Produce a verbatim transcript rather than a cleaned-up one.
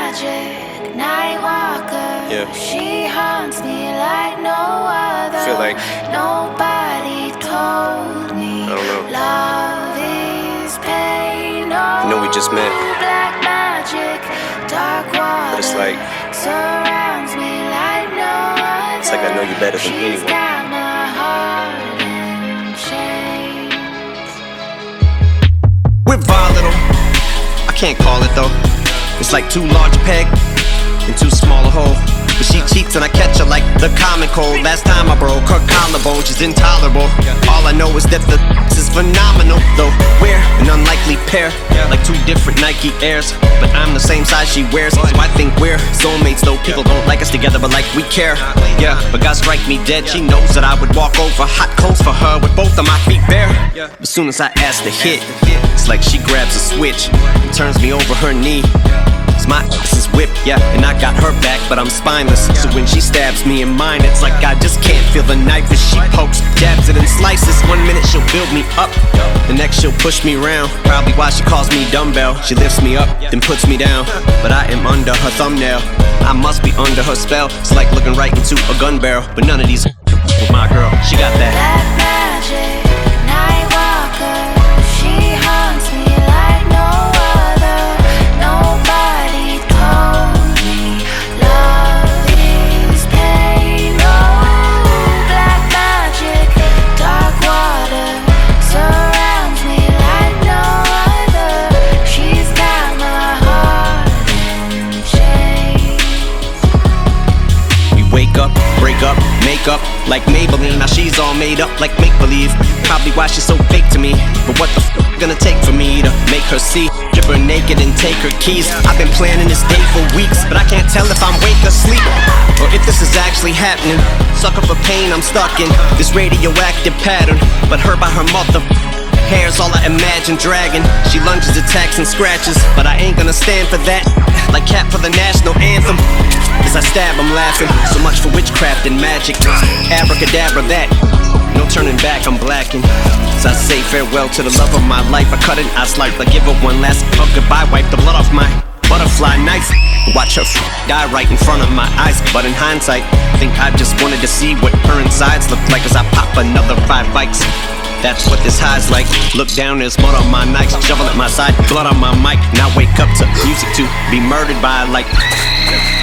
magic night walker. Yeah. She haunts me like no other. Feel like nobody told me I don't know. love is pain. No, I know we just met, black magic, dark water, but it's like surrounds me like no other. it's like I know you better than She's anyone. got my heart in chains. We're volatile, I can't call it though. It's like too large a peg and too small a hole. But she cheats and I catch her like the common cold. Last time I broke her collarbone, she's intolerable. All I know is that the is phenomenal. Though we're an unlikely pair, like two different Nike Airs. But I'm the same size she wears, so I think we're soulmates. Though people don't like us together, but like we care. Yeah, but God strike me dead, she knows that I would walk over hot coals for her with both of my feet bare. As soon as I ask to hit, it's like she grabs a switch and turns me over her knee. My ass is whipped, yeah, and I got her back, but I'm spineless. So when she stabs me in mine, it's like I just can't feel the knife as she pokes, jabs it and slices. One minute she'll build me up, the next she'll push me around. Probably why she calls me dumbbell. She lifts me up, then puts me down, but I am under her thumbnail. I must be under her spell. It's like looking right into a gun barrel, but none of these with my girl, she got that. Black magic, night walker. She haunts me like no other. Nobody told me love is pain. Oh, black magic, dark water surrounds me like no other. She's got my heart in chains. We wake up, break up, make up like Maybelline. Now she's all made up like make-believe. Probably why she's so fake to me. But what the f gonna take for me to make her see? Strip her naked and take her keys. I've been planning this day for weeks, but I can't tell if I'm awake or asleep, or if this is actually happening. Sucker for pain, I'm stuck in this radioactive pattern. But her by her mother hair's all I imagine dragging. She lunges, attacks, and scratches, but I ain't gonna stand for that. Like Cap for the national anthem. As I stab, I'm laughing. So much for witchcraft and magic. Abracadabra that. No turning back, I'm blacking. As I say farewell to the love of my life, I cut it, I slice. I give her one last hug goodbye, wipe the blood off my butterfly knife. Watch her die right in front of my eyes. But in hindsight, I think I just wanted to see what her insides look like as I pop another five bites. That's what this high's like. Look down, there's mud on my nights. Shovel at my side, blood on my mic. Now wake up to music to be murdered by like